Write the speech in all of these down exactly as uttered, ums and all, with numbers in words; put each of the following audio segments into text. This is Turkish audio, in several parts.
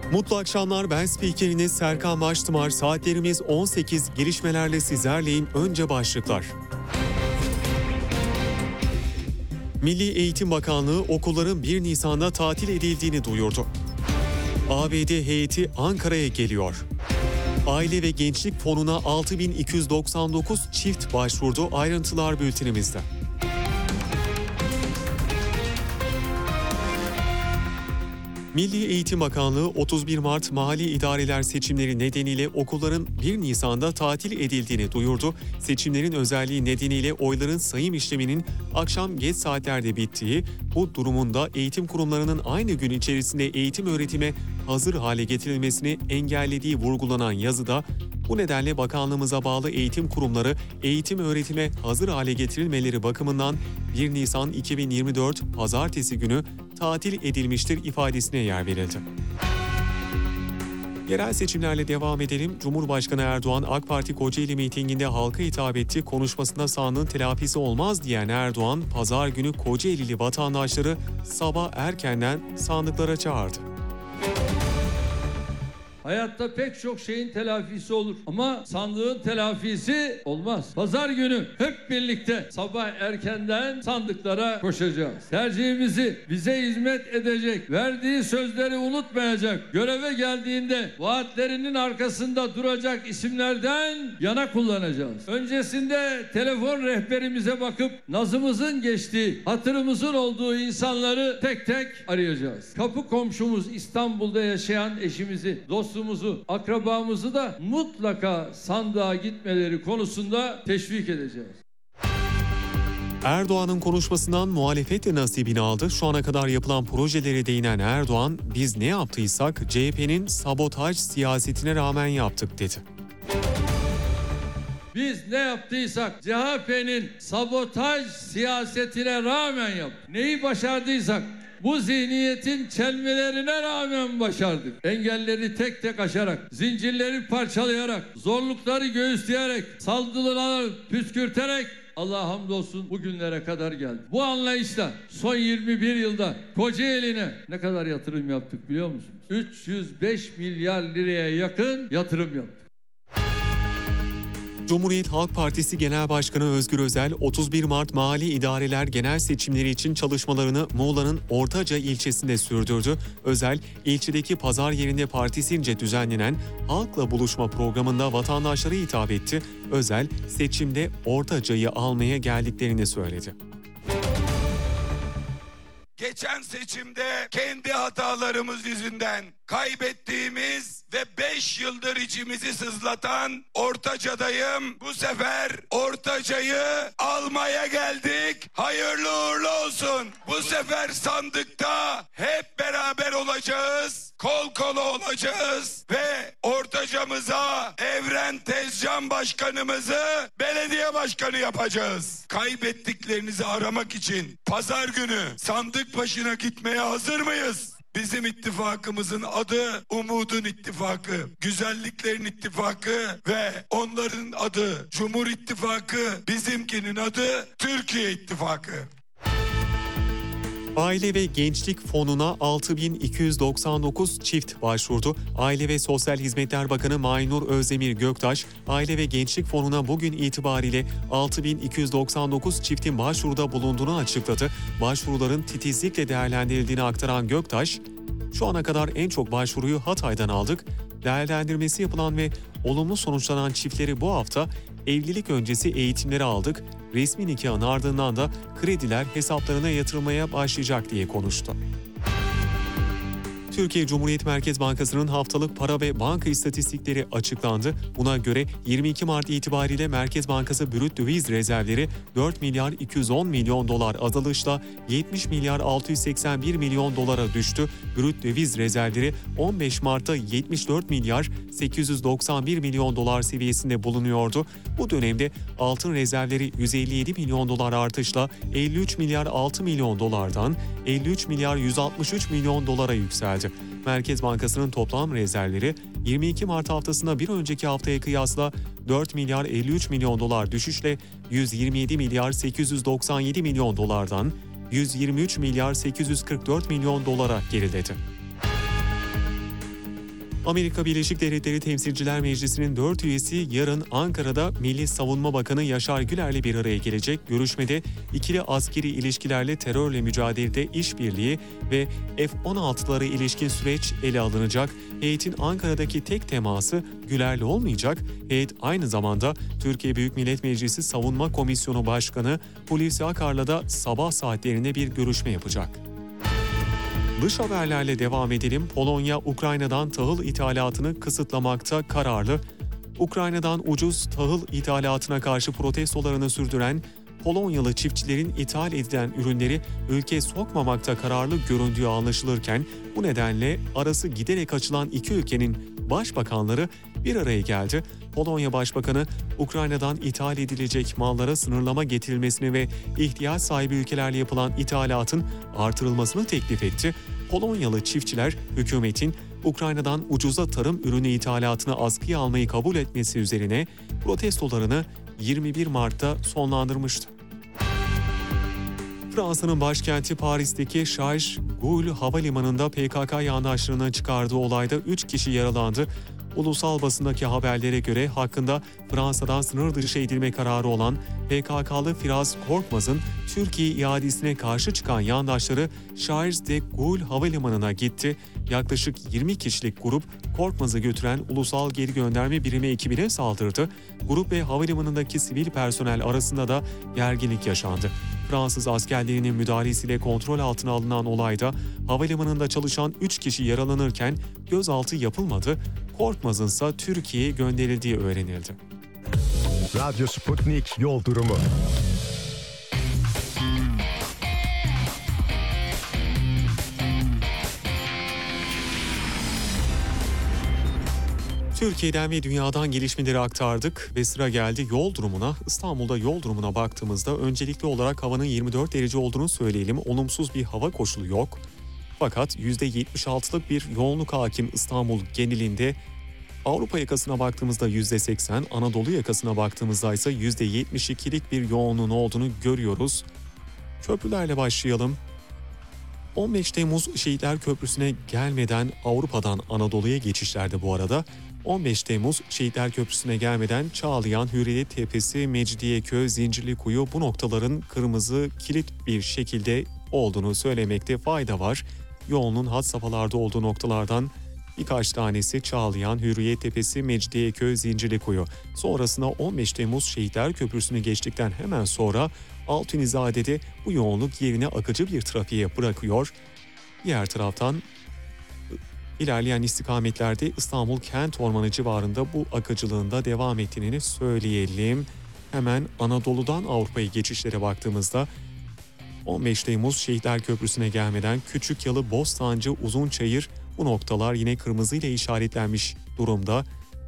Mutlu akşamlar, ben spikeriniz Serkan Baştımar. Saatlerimiz on sekiz, gelişmelerle sizlerleyim. Önce başlıklar. Milli Eğitim Bakanlığı okulların bir Nisan'da tatil edildiğini duyurdu. A B D heyeti Ankara'ya geliyor. Aile ve Gençlik Fonu'na altı bin iki yüz doksan dokuz çift başvurdu. Ayrıntılar bültenimizde. Milli Eğitim Bakanlığı otuz bir Mart mahalli idareler seçimleri nedeniyle okulların bir Nisan'da tatil edildiğini duyurdu. Seçimlerin özelliği nedeniyle oyların sayım işleminin akşam geç saatlerde bittiği, bu durumunda eğitim kurumlarının aynı gün içerisinde eğitim öğretime hazır hale getirilmesini engellediği vurgulanan yazıda, bu nedenle bakanlığımıza bağlı eğitim kurumları eğitim öğretime hazır hale getirilmeleri bakımından bir Nisan iki bin yirmi dört Pazartesi günü tatil edilmiştir ifadesine yer verildi. Yerel seçimlerle devam edelim. Cumhurbaşkanı Erdoğan AK Parti Kocaeli mitinginde halka hitap etti. Konuşmasında sağlığın telafisi olmaz diyen Erdoğan, pazar günü Kocaelili vatandaşları sabah erkenden sandıklara çağırdı. Hayatta pek çok şeyin telafisi olur ama sandığın telafisi olmaz. Pazar günü hep birlikte sabah erkenden sandıklara koşacağız. Tercihimizi bize hizmet edecek, verdiği sözleri unutmayacak, göreve geldiğinde vaatlerinin arkasında duracak isimlerden yana kullanacağız. Öncesinde telefon rehberimize bakıp nazımızın geçtiği, hatırımızın olduğu insanları tek tek arayacağız. Kapı komşumuz İstanbul'da yaşayan eşimizi, dostumuzu, akrabamızı da mutlaka sandığa gitmeleri konusunda teşvik edeceğiz. Erdoğan'ın konuşmasından muhalefet de nasibini aldı. Şu ana kadar yapılan projelere değinen Erdoğan, biz ne yaptıysak C H P'nin sabotaj siyasetine rağmen yaptık dedi. Biz ne yaptıysak C H P'nin sabotaj siyasetine rağmen yaptık. Neyi başardıysak bu zihniyetin çelmelerine rağmen başardık. Engelleri tek tek aşarak, zincirleri parçalayarak, zorlukları göğüsleyerek, saldırıları püskürterek Allah'a hamdolsun bugünlere kadar geldi. Bu anlayışla son yirmi bir yılda Kocaeli'ne ne kadar yatırım yaptık biliyor musunuz? üç yüz beş milyar liraya yakın yatırım yaptık. Cumhuriyet Halk Partisi Genel Başkanı Özgür Özel, otuz bir Mart mahalli idareler genel seçimleri için çalışmalarını Muğla'nın Ortaca ilçesinde sürdürdü. Özel, ilçedeki pazar yerinde partisince düzenlenen halkla buluşma programında vatandaşlara hitap etti. Özel, seçimde Ortaca'yı almaya geldiklerini söyledi. Geçen seçimde kendi hatalarımız yüzünden kaybettiğimiz ve beş yıldır içimizi sızlatan Ortaca'dayım. Bu sefer Ortaca'yı almaya geldik. Hayırlı uğurlu olsun. Bu sefer sandıkta hep beraber olacağız. Kol kola olacağız ve Ortaca'mıza Evren Tezcan Başkanımızı belediye başkanı yapacağız. Kaybettiklerinizi aramak için pazar günü sandık başına gitmeye hazır mıyız? Bizim ittifakımızın adı Umudun İttifakı, Güzelliklerin İttifakı ve onların adı Cumhur İttifakı, bizimkinin adı Türkiye İttifakı. Aile ve Gençlik Fonu'na altı bin iki yüz doksan dokuz çift başvurdu. Aile ve Sosyal Hizmetler Bakanı Maynur Özdemir Göktaş, Aile ve Gençlik Fonu'na bugün itibariyle altı bin iki yüz doksan dokuz çiftin başvuruda bulunduğunu açıkladı. Başvuruların titizlikle değerlendirildiğini aktaran Göktaş, şu ana kadar en çok başvuruyu Hatay'dan aldık. Değerlendirmesi yapılan ve olumlu sonuçlanan çiftleri bu hafta evlilik öncesi eğitimleri aldık. Resmi nikahın ardından da krediler hesaplarına yatırılmaya başlayacak diye konuştu. Türkiye Cumhuriyet Merkez Bankası'nın haftalık para ve banka istatistikleri açıklandı. Buna göre yirmi iki Mart itibariyle Merkez Bankası brüt döviz rezervleri dört milyar iki yüz on milyon dolar azalışla yetmiş milyar altı yüz seksen bir milyon dolara düştü. Brüt döviz rezervleri on beş Mart'ta yetmiş dört milyar sekiz yüz doksan bir milyon dolar seviyesinde bulunuyordu. Bu dönemde altın rezervleri yüz elli yedi milyon dolar artışla elli üç milyar altı milyon dolardan elli üç milyar yüz altmış üç milyon dolara yükseldi. Merkez Bankası'nın toplam rezervleri yirmi iki Mart haftasında bir önceki haftaya kıyasla dört milyar elli üç milyon dolar düşüşle yüz yirmi yedi milyar sekiz yüz doksan yedi milyon dolardan yüz yirmi üç milyar sekiz yüz kırk dört milyon dolara geriledi. Amerika Birleşik Devletleri Temsilciler Meclisi'nin dört üyesi yarın Ankara'da Milli Savunma Bakanı Yaşar Güler'le bir araya gelecek. Görüşmede ikili askeri ilişkilerle terörle mücadelede işbirliği ve F on altılara ilişkin süreç ele alınacak. Heyetin Ankara'daki tek teması Güler'le olmayacak. Heyet aynı zamanda Türkiye Büyük Millet Meclisi Savunma Komisyonu Başkanı Hulusi Akar'la da sabah saatlerinde bir görüşme yapacak. Dış haberlerle devam edelim. Polonya, Ukrayna'dan tahıl ithalatını kısıtlamakta kararlı. Ukrayna'dan ucuz tahıl ithalatına karşı protestolarını sürdüren Polonyalı çiftçilerin ithal edilen ürünleri ülkeye sokmamakta kararlı göründüğü anlaşılırken bu nedenle arası giderek açılan iki ülkenin başbakanları bir araya geldi. Polonya Başbakanı, Ukrayna'dan ithal edilecek mallara sınırlama getirilmesini ve ihtiyaç sahibi ülkelerle yapılan ithalatın artırılmasını teklif etti. Polonyalı çiftçiler, hükümetin Ukrayna'dan ucuza tarım ürünü ithalatını askıya almayı kabul etmesi üzerine protestolarını yirmi bir Mart'ta sonlandırmıştı. Fransa'nın başkenti Paris'teki Charles de Gaulle Havalimanı'nda P K K yandaşlarına çıkardığı olayda üç kişi yaralandı. Ulusal basındaki haberlere göre hakkında Fransa'dan sınır dışı edilme kararı olan P K K'lı Firas Korkmaz'ın Türkiye iadesine karşı çıkan yandaşları Charles de Gaulle Havalimanı'na gitti. Yaklaşık yirmi kişilik grup Korkmaz'ı götüren ulusal geri gönderme birimi ekibine saldırdı. Grup ve havalimanındaki sivil personel arasında da gerginlik yaşandı. Fransız askerlerinin müdahalesiyle kontrol altına alınan olayda havalimanında çalışan üç kişi yaralanırken gözaltı yapılmadı. Korkmaz'ın ise Türkiye'ye gönderildiği öğrenildi. Radyo Sputnik Yol Durumu. Türkiye'den ve dünyadan gelişmeleri aktardık ve sıra geldi yol durumuna. İstanbul'da yol durumuna baktığımızda öncelikli olarak havanın yirmi dört derece olduğunu söyleyelim. Olumsuz bir hava koşulu yok. Fakat yüzde yetmiş altılık bir yoğunluk hakim İstanbul genelinde. Avrupa yakasına baktığımızda yüzde seksen, Anadolu yakasına baktığımızda ise yüzde yetmiş ikilik bir yoğunluğun olduğunu görüyoruz. Köprülerle başlayalım. on beş Temmuz Şehitler Köprüsü'ne gelmeden Avrupa'dan Anadolu'ya geçişlerde bu arada. on beş Temmuz Şehitler Köprüsü'ne gelmeden Çağlayan, Hürriyet Tepesi, Mecidiyeköy, Zincirlikuyu bu noktaların kırmızı kilit bir şekilde olduğunu söylemekte fayda var. Yoğunluğun had safhalarda olduğu noktalardan birkaç tanesi Çağlayan, Hürriyet Tepesi, Mecidiyeköy, Zincirlikuyu. Sonrasında on beş Temmuz Şehitler Köprüsü'nü geçtikten hemen sonra Altunizade'de bu yoğunluk yerine akıcı bir trafiğe bırakıyor. Diğer taraftan ilerleyen istikametlerde İstanbul Kent Ormanı civarında bu akıcılığında devam ettiğini söyleyelim. Hemen Anadolu'dan Avrupa'ya geçişlere baktığımızda on beş Temmuz Şehitler Köprüsü'ne gelmeden Küçükyalı, Bostancı, Uzunçayır bu noktalar yine kırmızı ile işaretlenmiş durumda.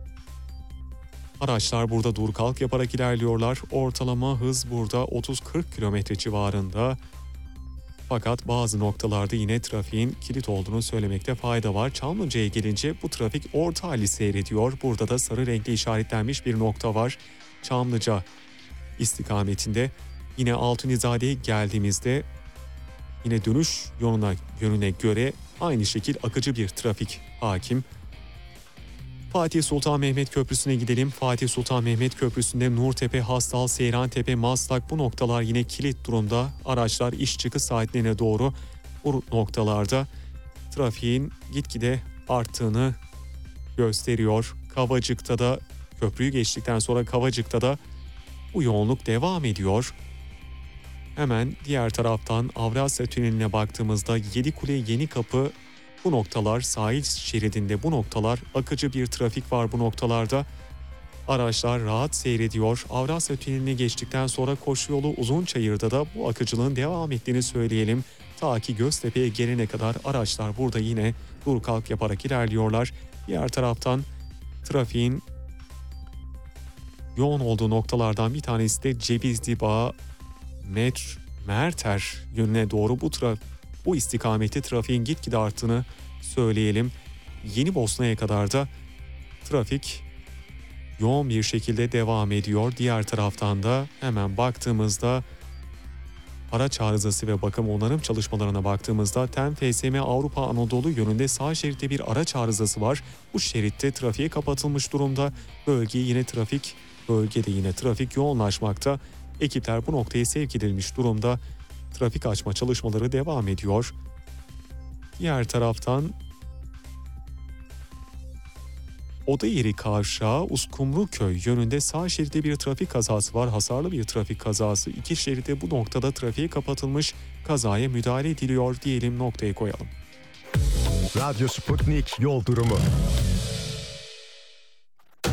Araçlar burada dur kalk yaparak ilerliyorlar. Ortalama hız burada otuz kırk kilometre civarında. Fakat bazı noktalarda yine trafiğin kilit olduğunu söylemekte fayda var. Çamlıca'ya gelince bu trafik orta hali seyrediyor. Burada da sarı renkli işaretlenmiş bir nokta var. Çamlıca istikametinde. Yine Altunizade'ye geldiğimizde yine dönüş yoluna yönüne göre aynı şekil akıcı bir trafik hakim. Fatih Sultan Mehmet Köprüsü'ne gidelim. Fatih Sultan Mehmet Köprüsü'nde Nurtepe, Hastal, Seyrantepe, Maslak bu noktalar yine kilit durumda. Araçlar iş çıkış saatlerine doğru bu noktalarda trafiğin gitgide arttığını gösteriyor. Kavacık'ta da köprüyü geçtikten sonra Kavacık'ta da bu yoğunluk devam ediyor. Hemen diğer taraftan Avrasya Tüneli'ne baktığımızda Yedikule, Yenikapı bu noktalar sahil şeridinde, bu noktalar akıcı bir trafik var bu noktalarda. Araçlar rahat seyrediyor. Avrasya Tüneli'ni geçtikten sonra Koşuyolu Uzunçayır'da da bu akıcılığın devam ettiğini söyleyelim. Ta ki Göztepe'ye gelene kadar araçlar burada yine dur kalk yaparak ilerliyorlar. Diğer taraftan trafiğin yoğun olduğu noktalardan bir tanesi de Cebizli Bağ, Metr, Merter yönüne doğru bu tra- bu istikamette trafiğin gitgide arttığını söyleyelim. Yeni Bosna'ya kadar da trafik yoğun bir şekilde devam ediyor. Diğer taraftan da hemen baktığımızda Araç arızası ve bakım onarım çalışmalarına baktığımızda Tem F S M Avrupa Anadolu yönünde sağ şeritte bir araç arızası var. Bu şeritte trafiğe kapatılmış durumda. Bölge yine trafik, bölgede yine trafik yoğunlaşmakta. Ekipler bu noktaya sevk edilmiş durumda. Trafik açma çalışmaları devam ediyor. Diğer taraftan Odayeri Kavşağı Uskumruköy yönünde sağ şeritte bir trafik kazası var. Hasarlı bir trafik kazası. İki şeritte bu noktada trafiğe kapatılmış. Kazaya müdahale ediliyor diyelim, noktayı koyalım. Radyo Sputnik Yol Durumu.